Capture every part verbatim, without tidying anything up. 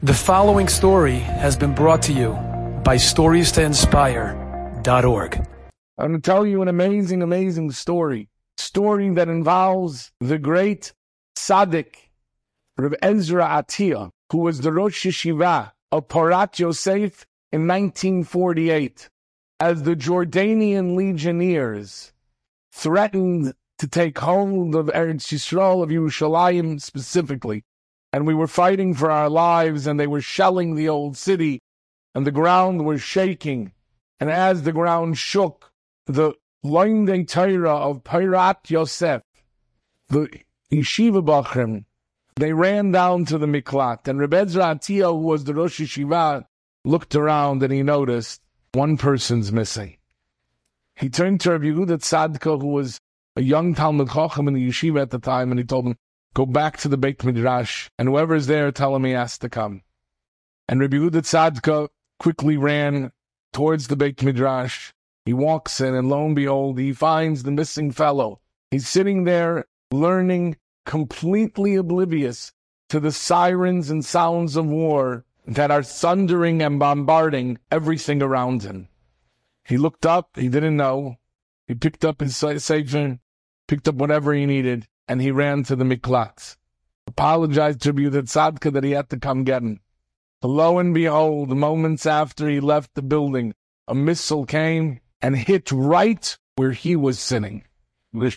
The following story has been brought to you by stories to inspire dot org. I'm going to tell you an amazing, amazing story. Story that involves the great tzaddik, Reb Ezra Atiyah, who was the Rosh Yeshiva of Porat Yosef in nineteen forty-eight, as the Jordanian legionnaires threatened to take hold of Eretz Yisrael, of Yerushalayim specifically. And we were fighting for our lives, and they were shelling the old city, and the ground was shaking. And as the ground shook, the Loindei Torah of Porat Yosef, the Yeshiva Bachrim, they ran down to the Miklat. And Reb Ezra Atiyah, who was the Rosh Yeshiva, looked around and he noticed one person's missing. He turned to Rabbi Yehuda Tzadka, who was a young Talmud Chacham in the yeshiva at the time, and he told him, go back to the Beit Midrash, and whoever is there, tell him he has to come. And Rabbi Yehuda Tzadka quickly ran towards the Beit Midrash. He walks in, and lo and behold, he finds the missing fellow. He's sitting there learning, completely oblivious to the sirens and sounds of war that are thundering and bombarding everything around him. He looked up, he didn't know. He picked up his sefer, picked up whatever he needed, and he ran to the Miklat. Apologized to Rabbi Yehuda Tzadka that he had to come get him. Lo and behold, moments after he left the building, a missile came and hit right where he was sitting. Those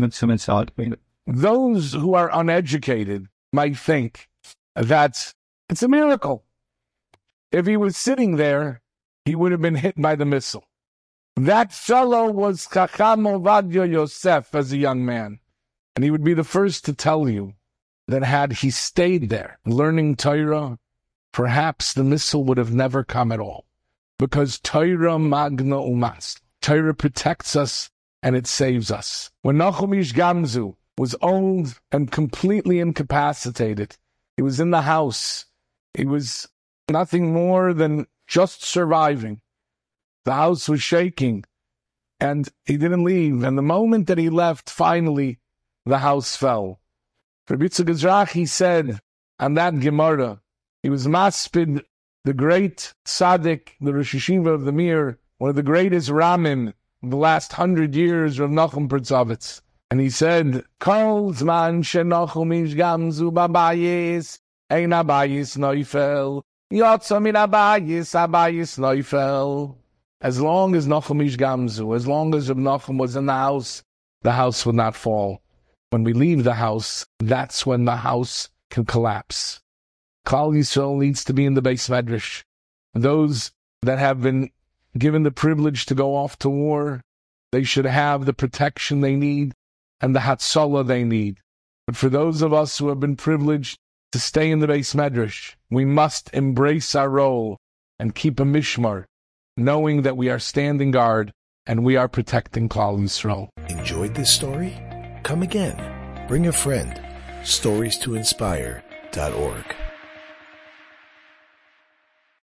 who are uneducated might think that it's a miracle. If he was sitting there, he would have been hit by the missile. That fellow was Chacham Ovadia Yosef as a young man. And he would be the first to tell you that had he stayed there learning Torah, perhaps the missile would have never come at all. Because Torah magna umas. Torah protects us and it saves us. When Nachum Ish Gamzu was old and completely incapacitated, he was in the house. He was nothing more than just surviving. The house was shaking and he didn't leave. And the moment that he left, finally, the house fell. Rabbi Yitzchak Ezrachi said on that Gemara, he was maspid, the great tzaddik, the Rosh Yeshiva of the Mir, one of the greatest Ramim of the last hundred years, Rav Nachum Pertzovitz. And he said, Kol zman shenachum ish gamzu babayis, ein abayis noifel, yotza min abayis, abayis noifel. As long as Nachum ish gamzu, as long as Rav Nachum was in the house, the house would not fall. When we leave the house, that's when the house can collapse. Klal Yisrael needs to be in the Beis Medrash. Those that have been given the privilege to go off to war, they should have the protection they need and the Hatzalah they need. But for those of us who have been privileged to stay in the Beis Medrash, we must embrace our role and keep a mishmar, knowing that we are standing guard and we are protecting Klal Yisrael. Enjoyed this story? Come again. Bring a friend. stories to inspire dot org